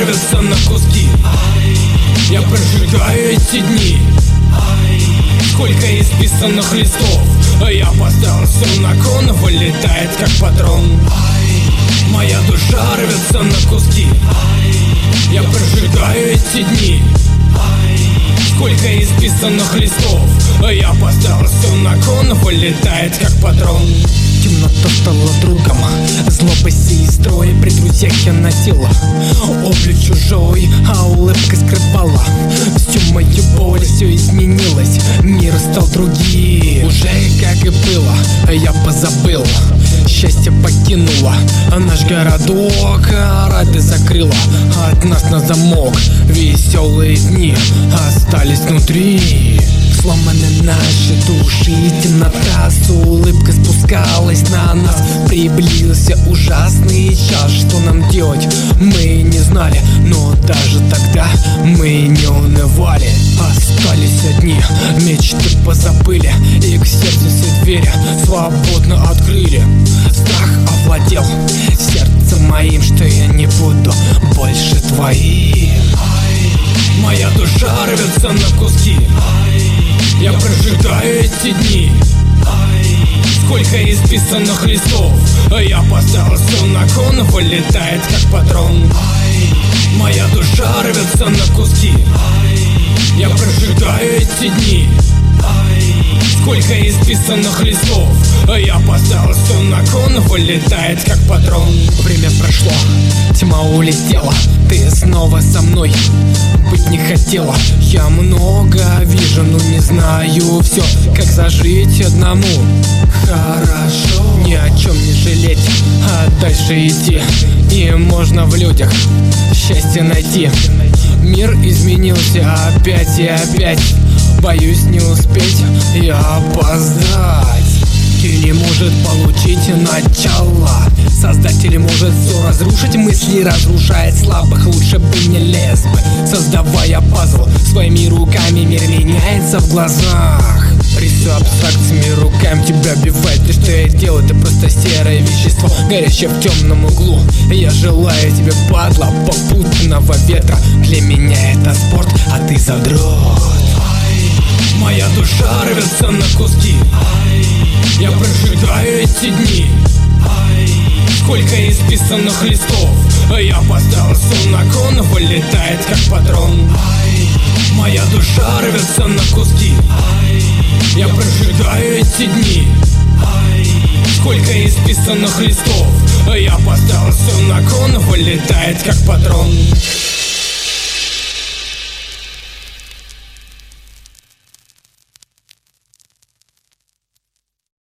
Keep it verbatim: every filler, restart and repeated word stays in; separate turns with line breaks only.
рвется на куски. Я прожигаю эти дни. Сколько исписанных листов, я поставил все на кон, вылетает как патрон. Моя душа рвется на куски. Я прожигаю эти дни. Сколько исписанных листов, я поставил все на кон, вылетает как патрон.
Темнота стала другом, злоба сестрой. При друзьях я носила облик чужой, а улыбка скрывала всю мою боль. Все изменилось, мир стал другим. Уже как и было, я позабыл. Счастье покинуло наш городок, рады закрыла от нас на замок. Веселые дни остались внутри. Сломаны наши души, темнота с улыбкой спускалась на нас. Приблизился ужасный час, что нам делать мы не знали, но даже тогда мы не унывали. Остались одни, мечты позабыли, и к сердцу все двери свободно открыли. Страх овладел сердцем моим, что я не буду больше твоим.
Моя душа рвется на куски. Я прожигаю эти дни. Сколько исписанных листов, я поставил все на кон, вылетает как патрон. Моя душа рвется на куски. Я прожигаю эти дни. Сколько исписанных листов, я поставил все на кон, вылетает как патрон.
Время прошло, тьма улетела, ты снова со мной быть не хотела. Я много вижу, но не знаю все, как зажить одному. Хорошо, ни о чем не жалеть, а дальше идти. И можно в людях счастье найти. Мир изменился опять и опять. Боюсь не успеть и опоздать. Не может получить начало. Создатель может все разрушить, мысли разрушает слабых, лучше бы не лез бы. Создавая пазл своими руками, мир меняется в глазах. Рисую абстракциями руками, тебя бивает. Ты что я делаю, ты просто серое вещество, горящее в темном углу. Я желаю тебе, падла, попутного ветра. Для меня это спорт, а ты задрот.
Моя душа рвется на куски. Я прожигаю эти дни. Сколько исписанных листов, я поставил все на кон, вылетает как патрон. Моя душа рвется на куски. Я прожигаю эти дни. Сколько исписанных листов, я поставил все на кон, вылетает как патрон.